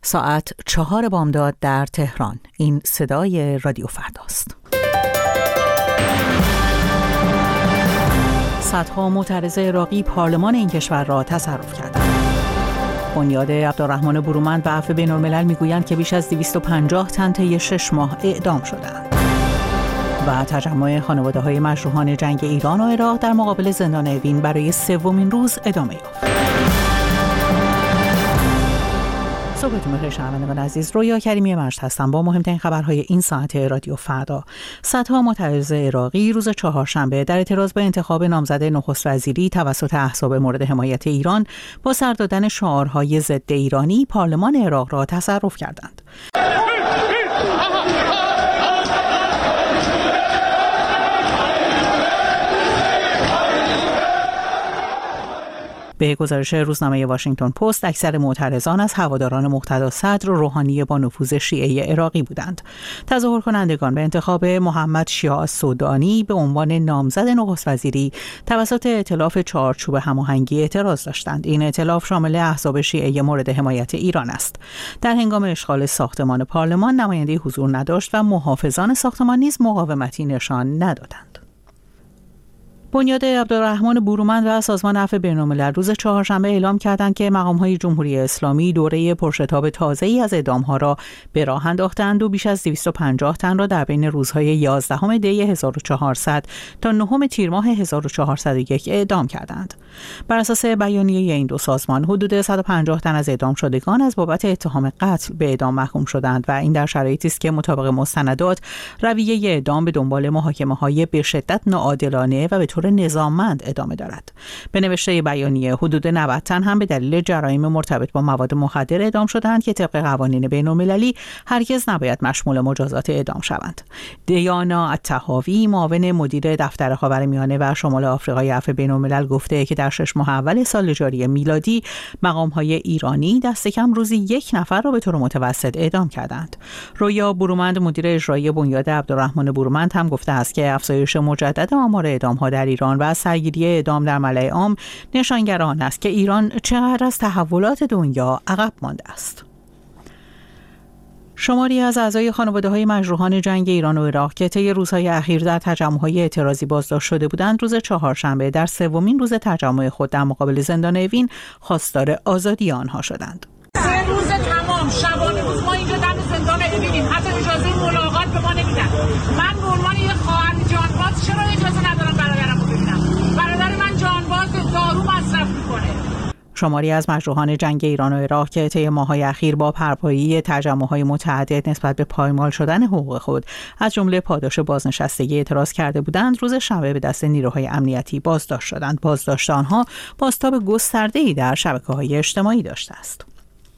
ساعت 4 بامداد در تهران. این صدای رادیو فرداست. صدها معترض عراقی پارلمان این کشور را تصرف کردند. بنیاد عبدالرحمن برومند و عفو بین‌الملل میگویند که بیش از 250 تن طی 6 ماه اعدام شدند. و تجمع خانواده‌های مجروحان جنگ ایران و عراق در مقابل زندان اوین برای سومین روز ادامه یافت. صبحتون بخیر شنوندگان عزیز، رویا کریمی مجد هستم با مهمترین خبرهای این ساعت رادیو فردا. صدها معترض عراقی روز چهارشنبه در اعتراض به انتخاب نامزد نخست وزیری توسط احزاب مورد حمایت ایران با سر دادن شعارهای ضد ایرانی پارلمان عراق را تصرف کردند. به گزارش روزنامه واشنگتن پست، اکثر معترضان از هواداران مقتدا صدر روحانی با نفوذ شیعه عراقی بودند. تظاهر کنندگان به انتخاب محمد شیاع السودانی به عنوان نامزد نخست وزیری توسط ائتلاف چارچوب هماهنگی اعتراض داشتند. این ائتلاف شامل احزاب شیعه مورد حمایت ایران است. در هنگام اشغال ساختمان پارلمان نماینده حضور نداشت و محافظان ساختمان نیز مقاومتی نشان ندادند. بنیاد عبدالرحمن برومند و سازمان عفو بین‌الملل روز چهارشنبه اعلام کردند که مقام‌های جمهوری اسلامی دوره پرشتاب تازه‌ای از اعدام‌ها را به راه انداختند و بیش از 250 تن را در بین روزهای 11 دی 1400 تا 9 تیر ماه 1401 اعدام کردند. بر اساس بیانیه این دو سازمان، حدود 150 تن از اعدام شدگان از بابت اتهام قتل به اعدام محکوم شدند و این در شرایطی است که مطابق مستندات رویه اعدام به دنبال محاکمه‌های به شدت ناعادلانه و به طور نظاممند ادامه دارد. به نوشته بیانیه، حدود 90 تن هم به دلیل جرایم مرتبط با مواد مخدر اعدام شدند که طبق قوانین بین‌المللی هرگز نباید مشمول مجازات اعدام شوند. دیانا الطحاوی، معاون مدیر دفتر خاورمیانه و شمال آفریقای عفو بین‌الملل، گفته که در 6 ماه اول سال جاری میلادی مقام‌های ایرانی دست کم روزی 1 نفر را به طور متوسط اعدام کردند. رویا برومند، مدیر اجرایی بنیاد عبدالرحمن برومند، هم گفته است که افزایش مجدد آمار اعدام‌ها در ایران و سرگیری اعدام در ملأ عام نشانگر آن است که ایران چقدر از تحولات دنیا عقب مانده است. شماری از اعضای خانواده‌های مجروحان جنگ ایران و عراق که طی روزهای اخیر در تجمع‌های اعتراضی بازداشت شده بودند، روز چهارشنبه در سومین روز تجمع خود در مقابل زندان اوین خواستار آزادی آنها شدند. 3 روز تمام شبانه روز ما اینجا دم زندان اوینیم، حتی اجازه ملاقات به ما نمیدن. من به عنوان یک خواهر جانباز چرا اجازه ندارم برادرم رو ببینم؟ برادر من جانباز دارو مصرف میکنه. شماری از مجروحان جنگ ایران و عراق که طی ماه‌های اخیر با برپایی تجمع‌های متعدد نسبت به پایمال شدن حقوق خود از جمله پاداش بازنشستگی اعتراض کرده بودند، روز شنبه به دست نیروهای امنیتی بازداشت شدند. بازداشت آنها بازتاب گسترده‌ای در شبکه‌های اجتماعی داشته است.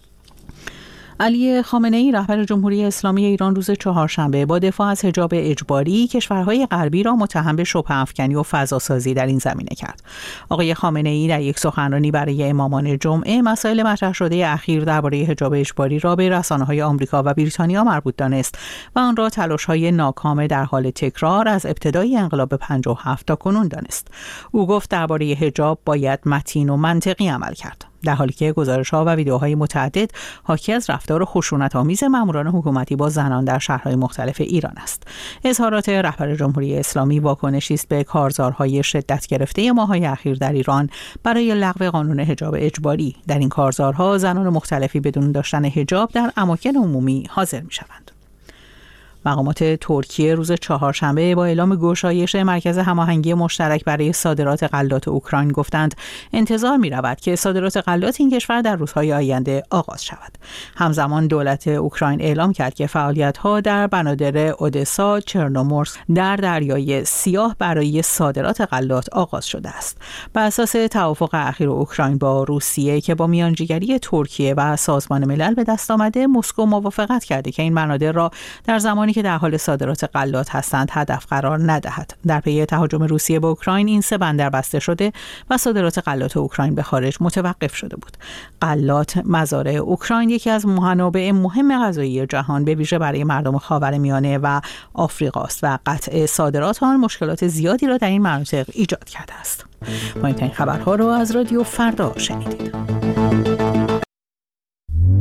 علی خامنه‌ای، رهبر جمهوری اسلامی ایران، روز چهارشنبه با دفاع از حجاب اجباری کشورهای غربی را متهم به شبهه افکنی و فضاسازی در این زمینه کرد. آقای خامنه‌ای در یک سخنرانی برای امامان جمعه مسائل مطرح شده اخیر درباره حجاب اجباری را به رسانه‌های آمریکا و بریتانیا مربوط دانست و آن را تلاش‌های ناکام در حال تکرار از ابتدای انقلاب 57 تا کنون دانست. او گفت درباره حجاب باید متین و منطقی عمل کرد، در حالی که گزارش‌ها و ویدیوهای متعدد حاکی از رفتار خشونت‌آمیز ماموران حکومتی با زنان در شهرهای مختلف ایران است. اظهارات رهبر جمهوری اسلامی واکنشی است به کارزارهای شدت گرفته ماه‌های اخیر در ایران برای لغو قانون حجاب اجباری. در این کارزارها زنان مختلفی بدون داشتن حجاب در اماکن عمومی حاضر می‌شوند. مقامات ترکیه روز چهارشنبه با اعلام گشایش مرکز هماهنگی مشترک برای صادرات غلات اوکراین گفتند انتظار می‌رود که صادرات غلات این کشور در روزهای آینده آغاز شود. همزمان دولت اوکراین اعلام کرد که فعالیت‌ها در بنادر اودسا، چرنومورسک در دریای سیاه برای صادرات غلات آغاز شده است. بر اساس توافق اخیر اوکراین با روسیه که با میانجیگری ترکیه و سازمان ملل به دست آمده، مسکو موافقت کرده که این بنادر را در زمانی که در حال صادرات غلات هستند هدف قرار ندهد. در پی تهاجم روسیه به اوکراین این 3 بندر بسته شده و صادرات غلات اوکراین به خارج متوقف شده بود. غلات، مزارع اوکراین، یکی از منابع مهم غذایی جهان به ویژه برای مردم خاورمیانه و آفریقا است و قطع صادرات آن مشکلات زیادی را در این مناطق ایجاد کرده است. ما این خبرها را از رادیو فردا شنیدید.